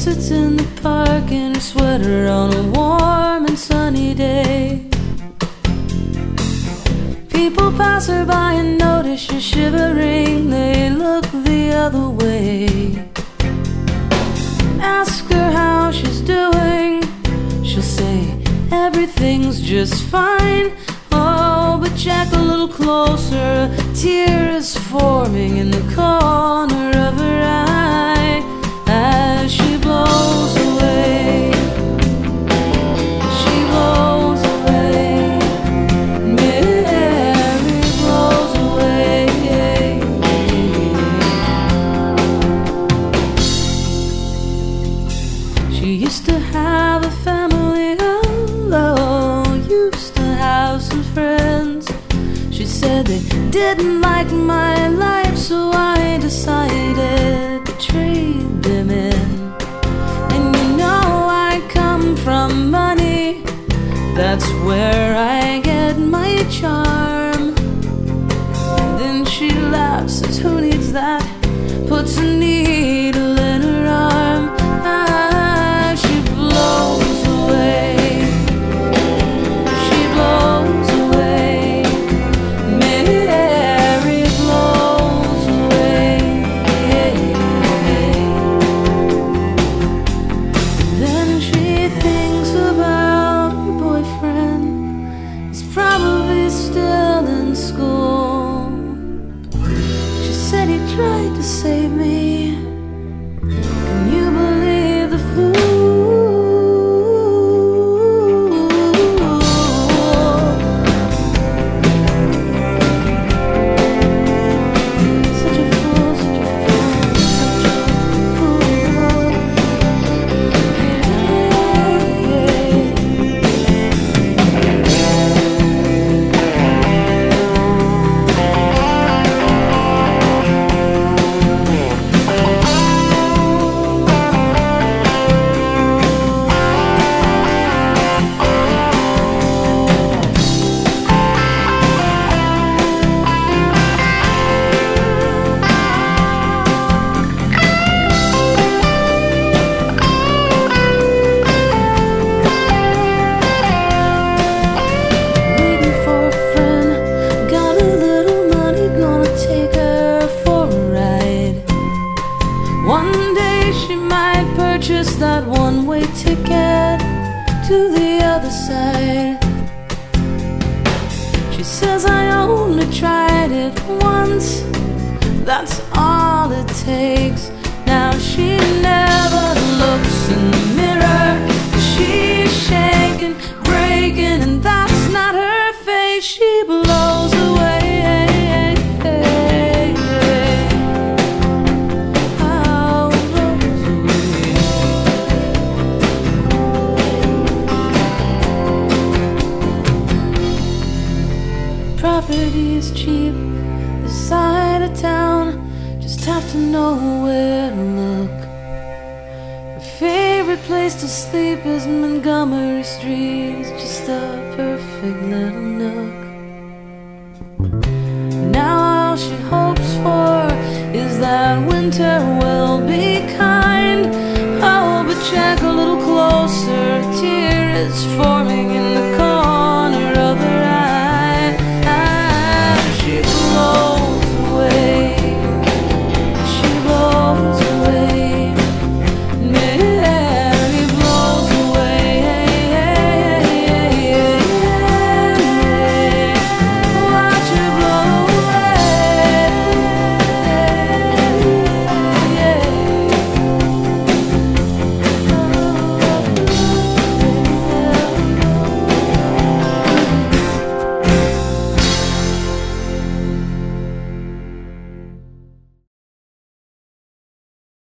sits in the park in her sweater on a warm and sunny day. People pass her by and notice she's shivering. They look the other way. Ask her how she's doing. She'll say everything's just fine. Oh, but check a little closer. A tear is forming in the corner of her eye as she blows away. She blows away. Mary blows away. She used to have a family, used to have some friends. She said they didn't like my life, so I decided to trade them in. And you know I come from money, that's where I get my charm. And then she laughs, says who needs that? Puts a needle in her arm. She blows away. She blows away. Mary blows away. Then she thinks about her boyfriend. He's probably still in school. She said he tried to save me. Can you believe the fool? Such a fool, such a fool, such a fool. Waiting for a friend, got a little money, gonna take her for a ride. One day she might purchase that one-way ticket to the other side. She says I only tried it once, that's all it takes. Now she never looks in the mirror. She's shaking, breaking, and that's not her face. She blows away. Oh, blows away. Property is cheap this side of town. Just have to know where to look. Her favorite place to sleep is Montgomery Street. It's just a perfect little nook. Now all she hopes for is that winter will be kind.